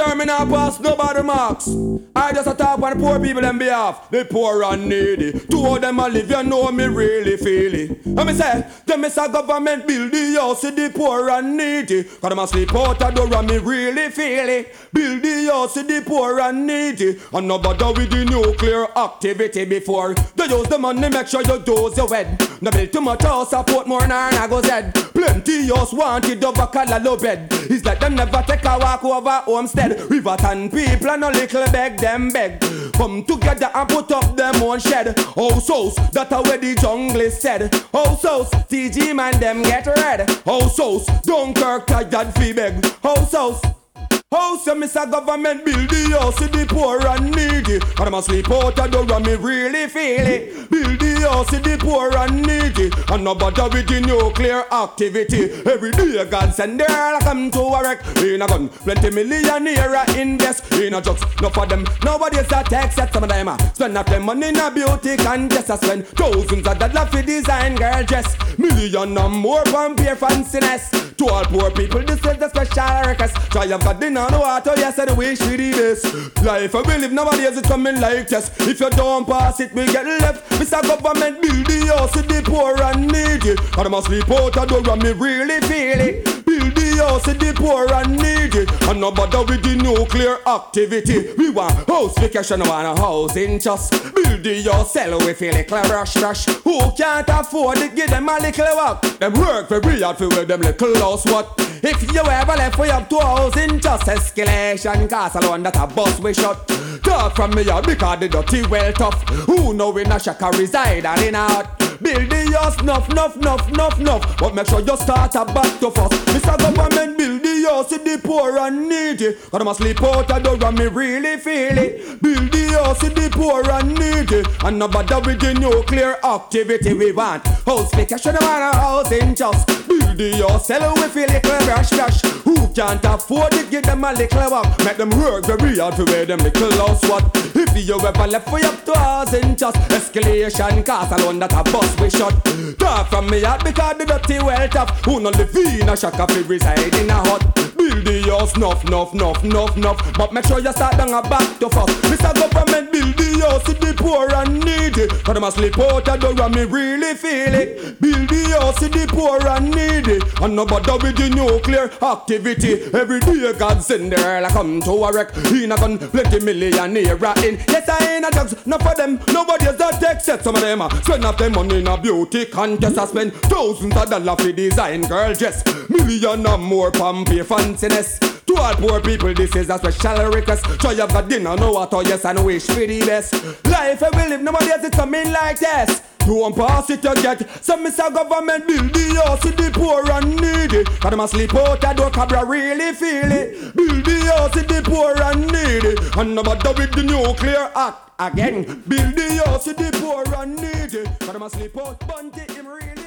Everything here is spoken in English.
term me not pass nobody marks. I just a talk on the poor people them behalf. The poor and needy. Two of them a live, you know me really feel it. And me say, them is a government build the house to the poor and needy. Cause them a sleep out the door and me really feel it. Build the house to the poor and needy. And no bother with the nuclear activity before. They use the money, make sure you dose your head. No build too much house, support more than I go said. Plenty house wanted over Calalo bed. It's like them never take a walk over Homestead. Riverton people and a little beg them beg. Come together and put up them own shed. House, that a where the jungle is said. House, TG man them get red. House, Dunkirk tired fi beg. House, miss a government build the house to the poor and needy. And them a sleep out the door and me really feel it. Build the house to the poor and needy. And no bother with the nuclear activity. Every day God send their come to a wreck. In a gun, plenty millionaire invest. In a drugs, no for them. Nobody's a text set some of them. Spend up them money in a beauty contest. I spend thousands of dollars for design girl dress. Million and more from pure fanciness. To all poor people, this is the special request. Try have got dinner on the water, yes, I wish for the best. Life I will live nowadays, it's coming like this. If you don't pass it, we get left. Mr. Government build the house to the poor and needy. And I must sleep out the door and me really feel it. Build the house to the poor and needy. And no bother with the nuclear activity. We want house vacation, want a house in just. Build the house, sell we feel it, rush. Who can't afford it, give them a little work. Them work very hard for them little house what. If you ever left we have 2 hours in just escalation. Cause alone that a bus we shut. Talk from me out because the dirty well tough. Who know in a shaka reside and in a hut. Build the house enough. But make sure you start a back to first. Mr. Government build the house to the poor and needy. Cause I must sleep out the door and me really feel it. Build the house to the poor and needy. And no bother with the nuclear activity. We want house vacation, want a house in just. Build the house, sell we feel it, rush. Who can't afford it, give them a little work. Make them work very hard to wear them little house what. If you ever left we up to house in just escalation. Cause alone that a bus we shut. Talk from me out because the dirty well tough. Who not live in a shack if reside in a hut. Build the house enough. But make sure you start down a back to first. Mr. Government build the house to the poor and needy. Cause them a sleep out the door and me really feel it. Build the house to the poor and needy. And no bother with the nuclear activity. Every day God send their come to a wreck. In a gun, plenty millionaire in. Yes, I ain't a drugs, not for them. Nobody's that take set. Some of them spend up them money in a beauty contest. I spend thousands of dollars for design girl dress. Million and more from pure fanciness. To all poor people, this is a special request. Try have got dinner, no water, yes, and wish for the best. Life I will live, nobody else is coming like this. You won't pass it to get. Some Mr. Government build the house to the poor and needy. Cause them a sleep out the door, cabra really feel it. Build the house to the poor and needy. And no bother with the nuclear act again. Build the house to the poor and needy. Cause them a sleep out, bunty him really.